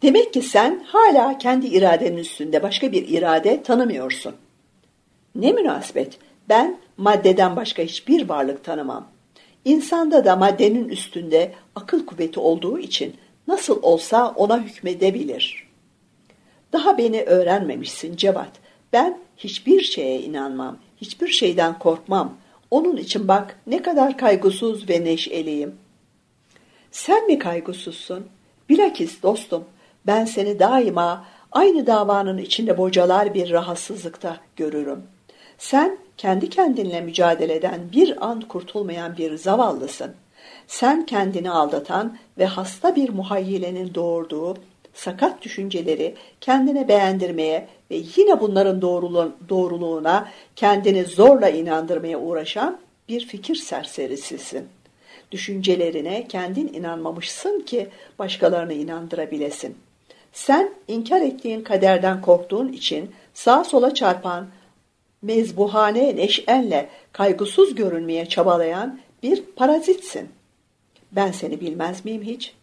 Demek ki sen hala kendi iradenin üstünde başka bir irade tanımıyorsun. Ne münasebet, ben maddeden başka hiçbir varlık tanımam. İnsanda da maddenin üstünde akıl kuvveti olduğu için nasıl olsa ona hükmedebilir. Daha beni öğrenmemişsin Cevat. Ben hiçbir şeye inanmam, hiçbir şeyden korkmam. Onun için bak ne kadar kaygısız ve neşeliyim. Sen mi kaygısızsın? Bilakis dostum, ben seni daima aynı davanın içinde bocalar bir rahatsızlıkta görürüm. Sen kendi kendinle mücadeleden bir an kurtulmayan bir zavallısın. Sen kendini aldatan ve hasta bir muhayyilenin doğurduğu sakat düşünceleri kendine beğendirmeye ve yine bunların doğruluğuna kendini zorla inandırmaya uğraşan bir fikir serserisisin. Düşüncelerine kendin inanmamışsın ki başkalarını inandırabilesin. Sen inkar ettiğin kaderden korktuğun için sağa sola çarpan, mezbuhane neşenle kaygısız görünmeye çabalayan bir parazitsin. Ben seni bilmez miyim hiç?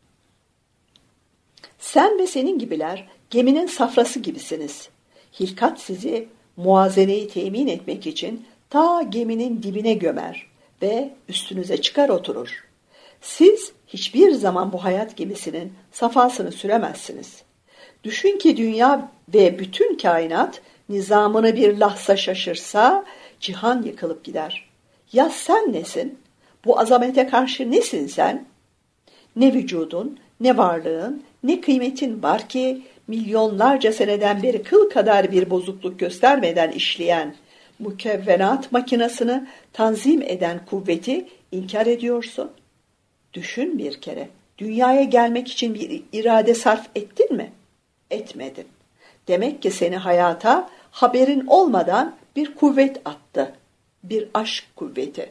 Sen ve senin gibiler geminin safrası gibisiniz. Hilkat sizi muazeneyi temin etmek için ta geminin dibine gömer ve üstünüze çıkar oturur. Siz hiçbir zaman bu hayat gemisinin safasını süremezsiniz. Düşün ki dünya ve bütün kainat nizamını bir lahza şaşırsa cihan yıkılıp gider. Ya sen nesin? Bu azamete karşı nesin sen? Ne vücudun, ne varlığın, ne kıymetin var ki milyonlarca seneden beri kıl kadar bir bozukluk göstermeden işleyen mükevvenat makinasını tanzim eden kuvveti inkar ediyorsun. Düşün bir kere, dünyaya gelmek için bir irade sarf ettin mi? Etmedin. Demek ki seni hayata haberin olmadan bir kuvvet attı. Bir aşk kuvveti.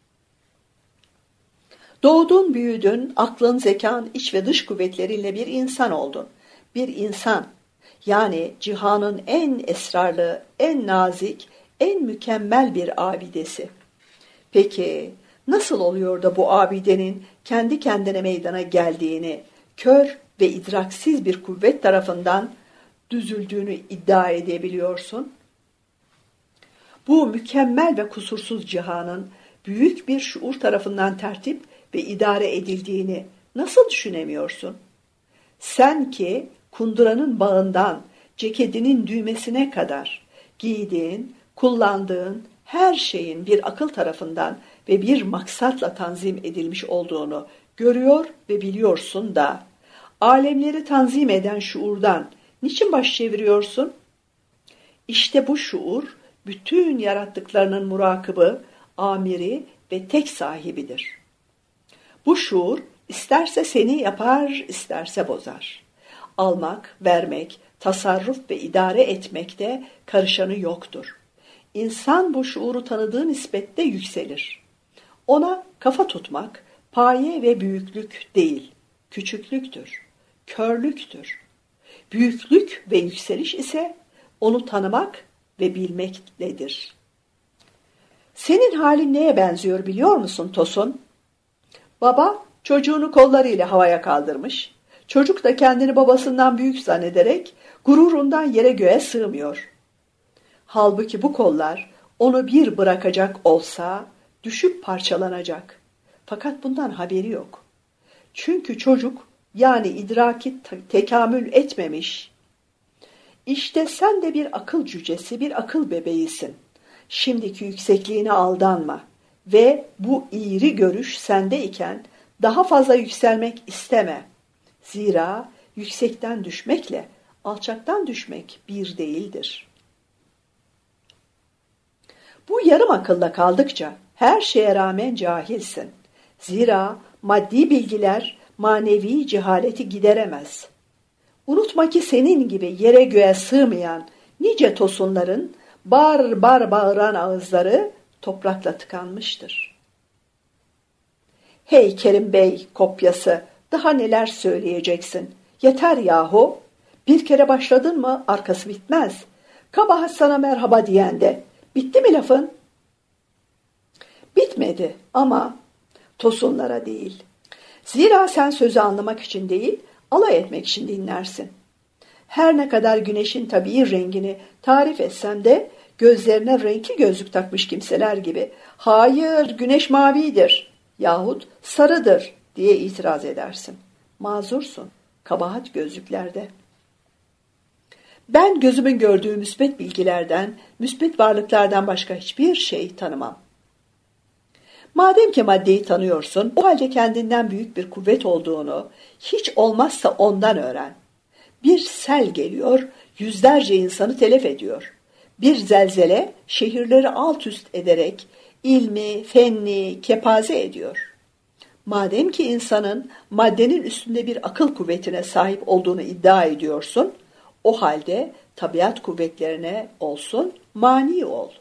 Doğdun, büyüdün, aklın, zekan, iç ve dış kuvvetleriyle bir insan oldun. Bir insan, yani cihanın en esrarlı, en nazik, en mükemmel bir abidesi. Peki, nasıl oluyor da bu abidenin kendi kendine meydana geldiğini, kör ve idraksiz bir kuvvet tarafından düzüldüğünü iddia edebiliyorsun? Bu mükemmel ve kusursuz cihanın büyük bir şuur tarafından tertip ve idare edildiğini nasıl düşünemiyorsun? Sen ki kunduranın bağından ceketinin düğmesine kadar giydiğin, kullandığın her şeyin bir akıl tarafından ve bir maksatla tanzim edilmiş olduğunu görüyor ve biliyorsun da alemleri tanzim eden şuurdan niçin baş çeviriyorsun? İşte bu şuur bütün yarattıklarının murakibı, amiri ve tek sahibidir. Bu şuur isterse seni yapar, isterse bozar. Almak, vermek, tasarruf ve idare etmekte karışanı yoktur. İnsan bu şuuru tanıdığı nispette yükselir. Ona kafa tutmak, paye ve büyüklük değil, küçüklüktür, körlüktür. Büyüklük ve yükseliş ise onu tanımak ve bilmekledir. Senin halin neye benziyor biliyor musun Tosun? Baba çocuğunu kollarıyla havaya kaldırmış. Çocuk da kendini babasından büyük zannederek gururundan yere göğe sığmıyor. Halbuki bu kollar onu bir bırakacak olsa düşüp parçalanacak. Fakat bundan haberi yok. Çünkü çocuk yani idraki tekamül etmemiş. İşte sen de bir akıl cücesi, bir akıl bebeğisin. Şimdiki yüksekliğine aldanma ve bu iğri görüş sende iken daha fazla yükselmek isteme. Zira yüksekten düşmekle alçaktan düşmek bir değildir. Bu yarım akılla kaldıkça her şeye rağmen cahilsin. Zira maddi bilgiler manevi cehaleti gideremez. Unutma ki senin gibi yere göğe sığmayan nice tosunların bar bar bağıran ağızları toprakla tıkanmıştır. Hey Kerim Bey kopyası, daha neler söyleyeceksin? Yeter yahu. Bir kere başladın mı arkası bitmez. Kabahat sana merhaba diyende. Bitti mi lafın? Bitmedi ama tosunlara değil. Zira sen sözü anlamak için değil, alay etmek için dinlersin. Her ne kadar güneşin tabii rengini tarif etsem de gözlerine renkli gözlük takmış kimseler gibi "Hayır, güneş mavidir" yahut "sarıdır" diye itiraz edersin. Mazursun, kabahat gözlüklerde. Ben gözümün gördüğü müsbet bilgilerden, müsbet varlıklardan başka hiçbir şey tanımam. Madem ki maddeyi tanıyorsun, o halde kendinden büyük bir kuvvet olduğunu, hiç olmazsa ondan öğren. Bir sel geliyor, yüzlerce insanı telef ediyor. Bir zelzele şehirleri alt üst ederek ilmi, fenni, kepaze ediyor. Madem ki insanın maddenin üstünde bir akıl kuvvetine sahip olduğunu iddia ediyorsun, o halde tabiat kuvvetlerine olsun mani ol.